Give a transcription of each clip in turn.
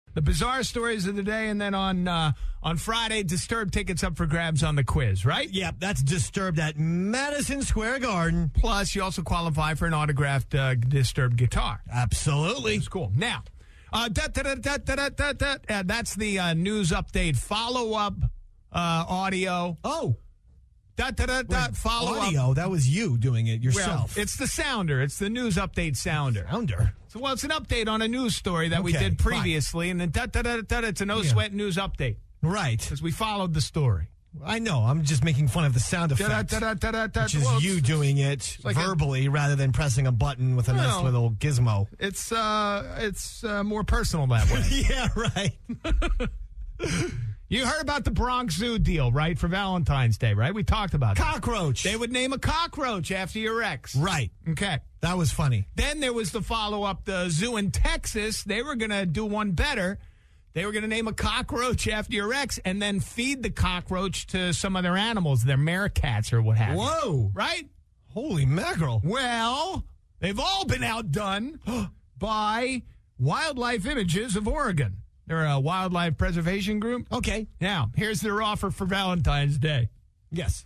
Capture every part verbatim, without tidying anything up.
The bizarre stories of the day, and then on uh, on Friday, Disturbed tickets up for grabs on the quiz, right? Yep, that's Disturbed at Madison Square Garden. Plus, you also qualify for an autographed uh, Disturbed guitar. Absolutely. It's cool. Now, uh, da, da, da, da, da, da, da, uh, that's the uh, news update follow-up uh, audio. Oh. Da, da, da, da, follow audio, up. That was you doing it yourself. Well, it's the sounder. It's the news update sounder. Sounder? So, well, it's an update on a news story that we Okay, did previously, fine. And then da, da, da, da, da, it's a no-sweat yeah. news update. Right. Because we followed the story. I know. I'm just making fun of the sound effect, da, da, da, da, da, which is well, you doing it like verbally a, rather than pressing a button with a well, nice little gizmo. It's uh, it's uh, more personal that way. Yeah, right. You heard about the Bronx Zoo deal, right, for Valentine's Day, right? We talked about that. Cockroach. They would name a cockroach after your ex. Right. Okay. That was funny. Then there was the follow-up, the zoo in Texas. They were going to do one better. They were going to name a cockroach after your ex and then feed the cockroach to some other animals, their meerkats or what have you. Whoa. Right? Holy mackerel. Well, they've all been outdone by Wildlife Images of Oregon. They're a wildlife preservation group. Okay. Now, here's their offer for Valentine's Day. Yes.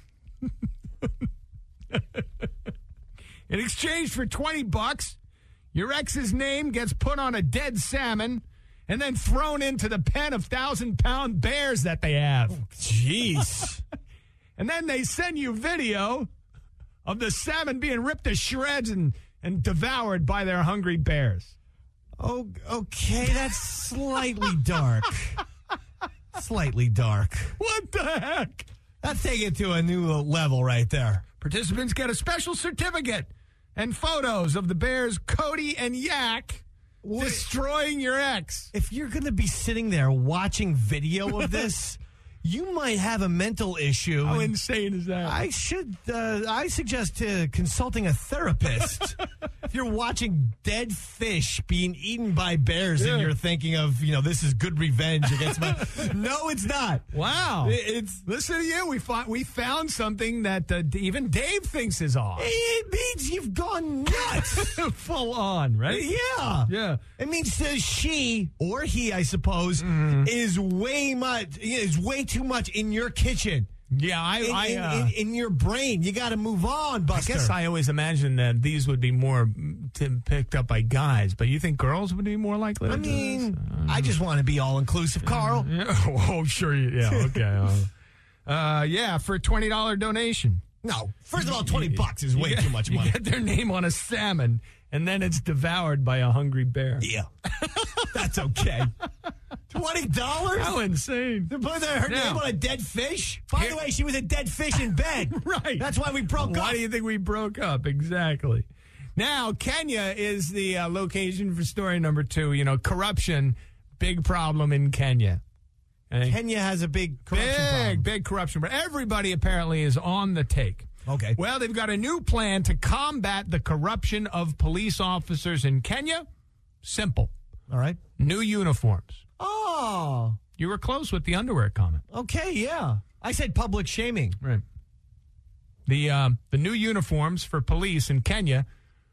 In exchange for twenty bucks, your ex's name gets put on a dead salmon and then thrown into the pen of thousand-pound bears that they have. Oh, jeez. And then they send you video of the salmon being ripped to shreds and, and devoured by their hungry bears. Oh, okay, that's slightly dark. Slightly dark. What the heck? That's taking it to a new level right there. Participants get a special certificate and photos of the bears Cody and Yak what? destroying your ex. If you're going to be sitting there watching video of this, you might have a mental issue. How insane is that? I should, uh, I suggest uh, consulting a therapist. If you're watching dead fish being eaten by bears yeah. and you're thinking of, you know, this is good revenge against my... No, it's not. Wow. It's Listen to you. We, fought, we found something that uh, even Dave thinks is off. It means you've gone nuts. Full on, right? Yeah. Yeah. It means that she, or he, I suppose, mm. is way much, is way too much in your kitchen. Yeah, I, in, I uh, in, in, in your brain, you got to move on, Buster. I guess I always imagined that these would be more t- picked up by guys, but you think girls would be more likely? I to mean, do this? I just want to be all inclusive, Carl. Yeah. Oh, sure, yeah, okay. uh, uh, yeah, for a twenty dollar donation. No, first of all, twenty bucks is way you too get, much money. You get their name on a salmon, and then it's devoured by a hungry bear. Yeah, that's okay. Twenty dollars? How insane! To put her now, name on a dead fish. By here, the way, she was a dead fish in bed. Right. That's why we broke why up. Why do you think we broke up? Exactly. Now, Kenya is the uh, location for story number two. You know, corruption, big problem in Kenya. Okay? Kenya has a big corruption big, problem. Big corruption. But everybody apparently is on the take. Okay. Well, they've got a new plan to combat the corruption of police officers in Kenya. Simple. All right. New uniforms. Oh. You were close with the underwear comment. Okay, yeah. I said public shaming. Right. The um, the new uniforms for police in Kenya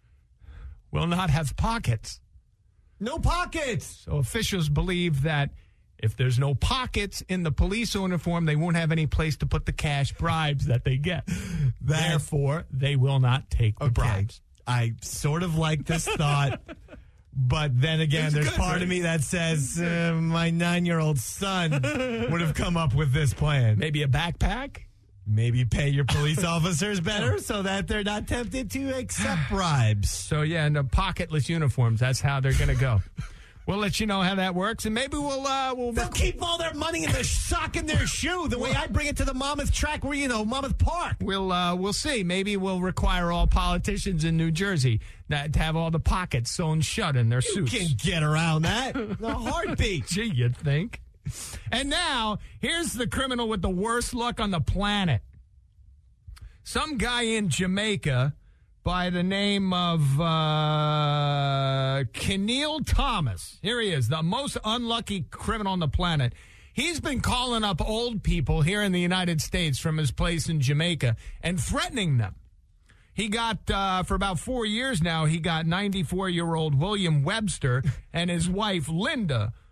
will not have pockets. No pockets. So officials believe that if there's no pockets in the police uniform, they won't have any place to put the cash bribes that they get. That, Therefore, they will not take the okay. bribes. I sort of like this thought. But then again, it's there's good, part right? of me that says uh, my nine-year-old son would have come up with this plan. Maybe a backpack? Maybe pay your police officers better so that they're not tempted to accept bribes. So, yeah, and the pocketless uniforms, that's how they're going to go. We'll let you know how that works, and maybe we'll... Uh, we'll They'll keep all their money in their sock in their shoe, the way I bring it to the Monmouth track where, you know, Monmouth Park. We'll uh, we'll see. Maybe we'll require all politicians in New Jersey that, to have all the pockets sewn shut in their you suits. You can't get around that. The heartbeat. Gee, you'd think. And now, here's the criminal with the worst luck on the planet. Some guy in Jamaica by the name of uh, Keneal Thomas. Here he is, the most unlucky criminal on the planet. He's been calling up old people here in the United States from his place in Jamaica and threatening them. He got, uh, for about four years now, he got ninety-four-year-old William Webster and his wife, Linda,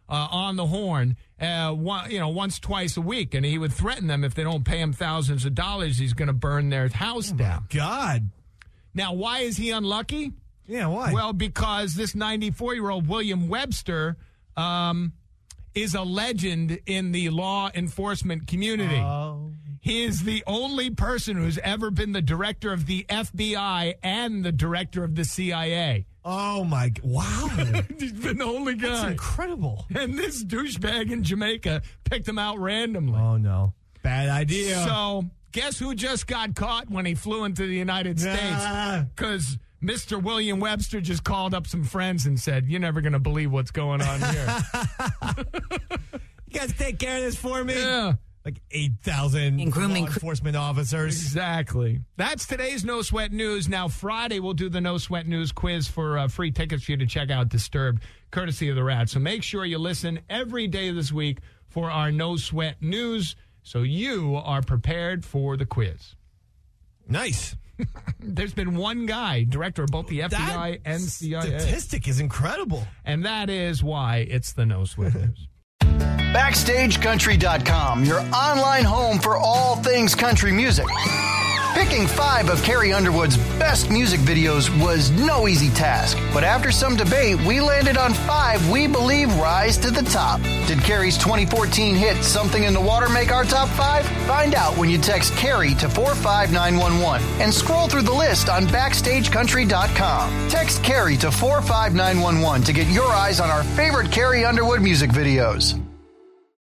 uh, on the horn, uh, one, you know, once, twice a week. And he would threaten them if they don't pay him thousands of dollars, he's going to burn their house oh down. God. Now, why is he unlucky? Yeah, why? Well, because this ninety-four-year-old William Webster um, is a legend in the law enforcement community. Oh. He is the only person who's ever been the director of the F B I and the director of the C I A. Oh, my God. Wow. He's been the only guy. That's incredible. And this douchebag in Jamaica picked him out randomly. Oh, no. Bad idea. So, guess who just got caught when he flew into the United States? Because Mister William Webster just called up some friends and said, "You're never going to believe what's going on here." You guys take care of this for me? Yeah. Like eight thousand law enforcement officers. Exactly. That's today's No Sweat News. Now, Friday, we'll do the No Sweat News quiz for uh, free tickets for you to check out Disturbed, courtesy of the Rat. So make sure you listen every day this week for our No Sweat News so you are prepared for the quiz. Nice. There's been one guy, director of both the F B I that and C I A. Statistic is incredible. And that is why it's the No Sweat News. Backstage Country dot com, your online home for all things country music. Picking five of Carrie Underwood's best music videos was no easy task, but after some debate, we landed on five we believe rise to the top. Did Carrie's twenty fourteen hit Something in the Water make our top five? Find out when you text Carrie to four five nine one one and scroll through the list on Backstage Country dot com. Text Carrie to four five nine one one to get your eyes on our favorite Carrie Underwood music videos.